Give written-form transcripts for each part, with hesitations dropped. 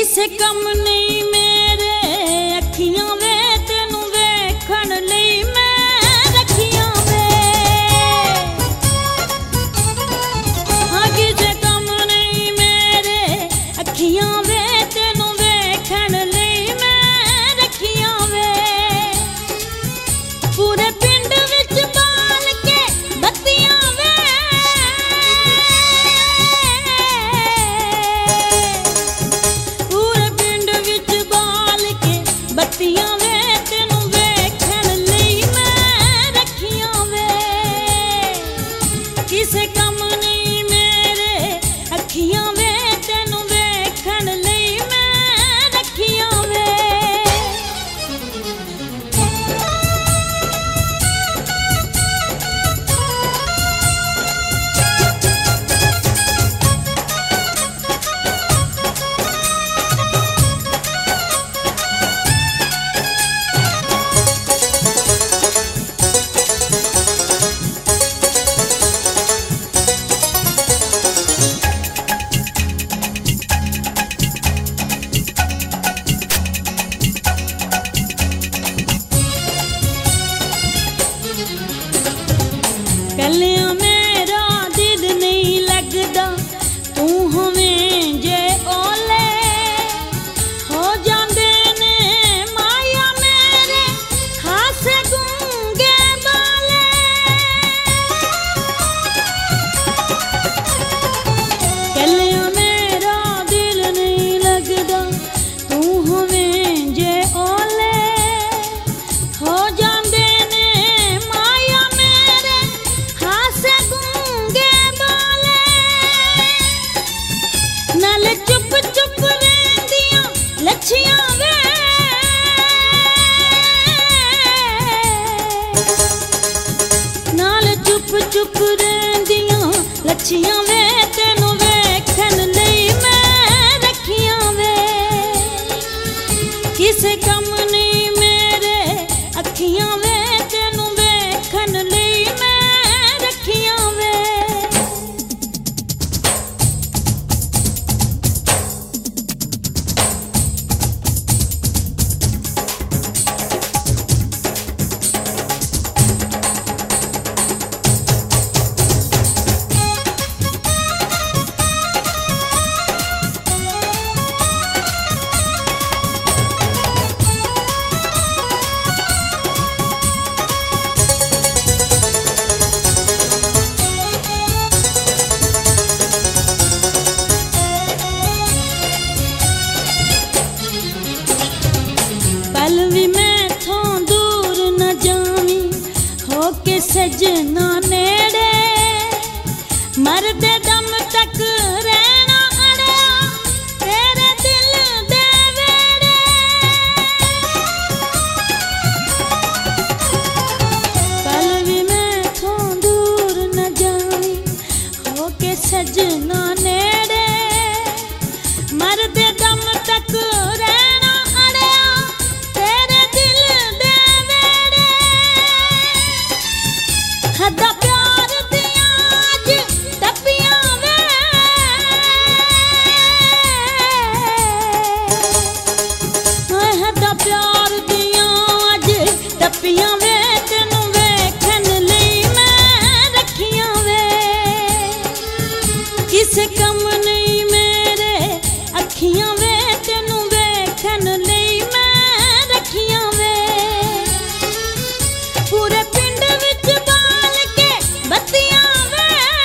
किसे कम नहीं मेरे अखियां वे तेनू वेखण लई मैं रखियां वे। हाँ किसे कम नहीं मेरे अखियां वे तेनू वेखण लई मैं रखियां वे। पूरे पिंड विच बाल के बत्तियां वे, बत्तियां वे तेनू वेखण लई मैं रखियां वे। किसे कम नहीं मेरे अखियां वे तेनू वेखण लई मैं रखियां वे। कलियां मेरा दिल नहीं लगदा तू होवें जे ओले, हो जांदे ने माया मेरे हासे गूंगे बाले। कलियां मेरा दिल नहीं लगदा तू होवें जे ओले, हो जांदे ने माया मेरे हासे गूंगे बाले। नाले चुप चुप रहिंदियां लच्छियां वे, नाले चुप चुप रहिंदियां लच्छियां वे तेनू वेखण लई मैं रखियां वे। किसे कम नहीं मेरे अखियां वे तेनू वेखण लई मैं रखियां वे। पल भी मैथों दूर न जावी होके सजना नेड़े, मरदे दम तक रहना अड़िया तेरे दिल दे वेड़े। पल भी मैथों दूर न जावी होके सजना नेड़े, मरदे दम तक रहना अड़िया तेरे दिल दे वेड़े। हद्दा प्यार दियां अज टप्पियां वे, हद्दा प्यार दियां अज टप्पियां वे तेनू वेखण लई मैं रखियां वे। किसे कम नहीं मेरे अखियां वे तेनू वेखण लई मैं रखियां वे। पूरे पिंड विच बाल के बत्तियां वे,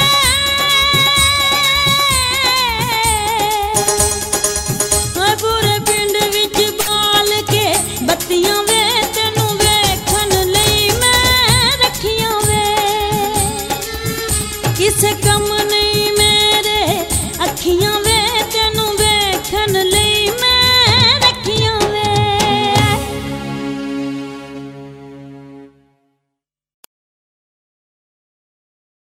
पूरे पिंड विच बाल के बत्तियां वे तेनू वेखण लई मैं रखियां वे। किसे कम